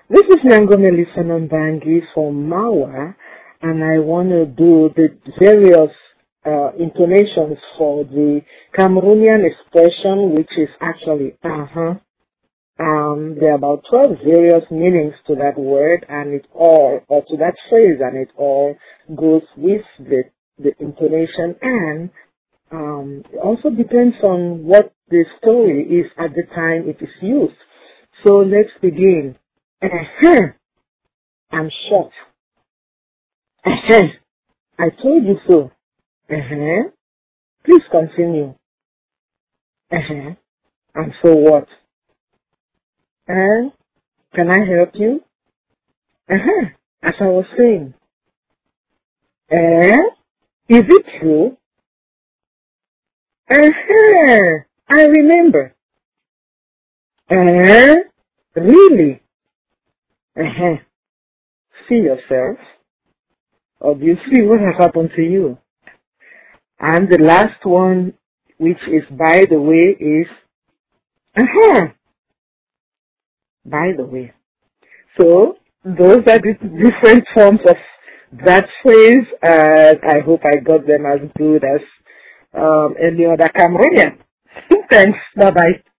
This is Nyangome Lisanambangi from Mawa, and I want to do the various intonations for the Cameroonian expression, which is actually uh-huh. There are about 12 various meanings to that word, and it all, or to that phrase, and it all goes with the intonation, and it also depends on what the story is at the time it is used. So let's begin. Uh-huh. I'm short. Uh-huh. I told you so. Uh-huh. Please continue. Uh-huh. And so what? Can I help you? Uh-huh. As I was saying. Is it true? Uh-huh. I remember. Really? Uh-huh. See yourself? Or do you see what has happened to you? And the last one, which is by the way, is uh-huh. By the way. So, those are the different forms of that phrase, and I hope I got them as good as any other Cameroonian. Thanks. Bye-bye.